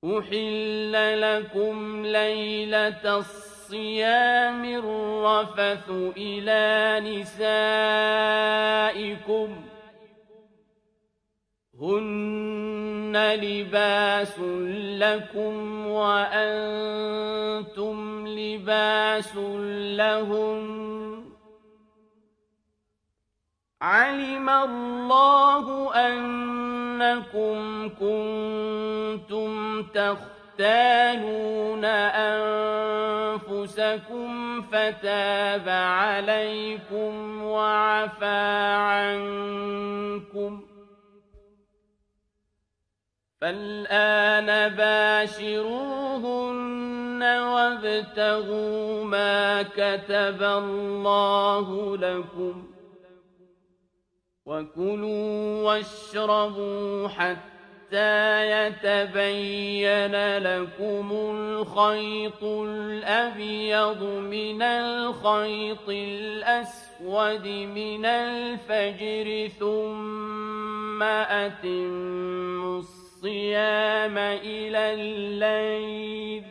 أحل لكم ليلة الصيام الرفث إلى نسائكم هن لباس لكم وأنتم لباس لهن علم الله أنكم كنتم تختانون أنفسكم فتاب عليكم وعفى عنكم فالآن باشروهن وابتغوا ما كتب الله لكم وكلوا واشربوا حتى يتبين لكم الخيط الأبيض من الخيط الأسود من الفجر ثم أتموا الصيام إلى الليل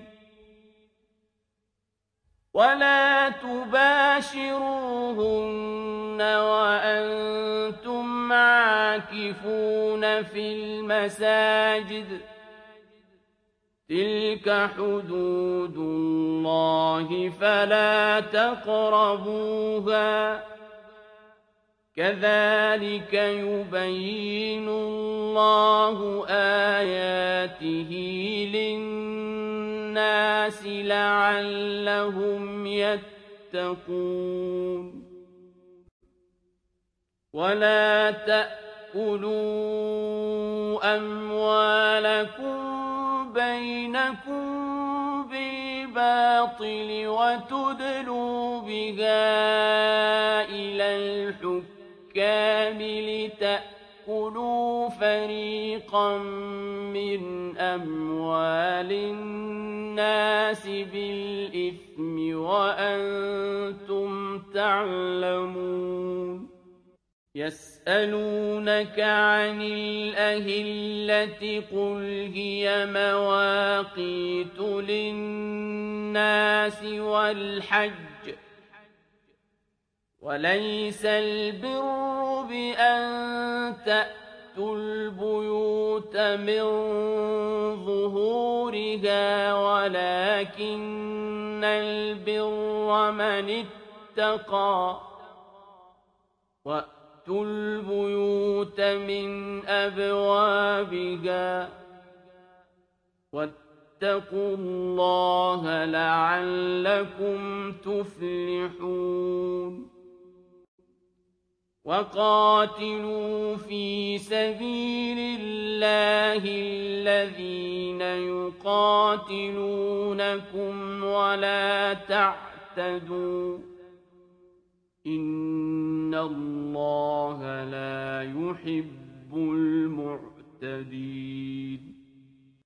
ولا تباشروهن وأنتم عاكفون في المساجد تلك حدود الله فلا تقربوها كذلك يبين الله آياته للناس لعلهم يتقون ولا تأكلوا أموالكم بينكم بالباطل وتدلوا بها إلى الحكام لتأكلوا فريقا من أموال الناس بالإثم وأنتم تعلمون يسألونك عن الأهلة قل هي مواقيت للناس والحج وليس البر بأن تأتوا البيوت من ظهورها ولكن البر من اتقى وأتوا البيوت من أبوابها واتقوا الله لعلكم تفلحون وقاتلوا في سبيل الله الذين يقاتلونكم ولا تعتدوا إن الله لا يحب المعتدين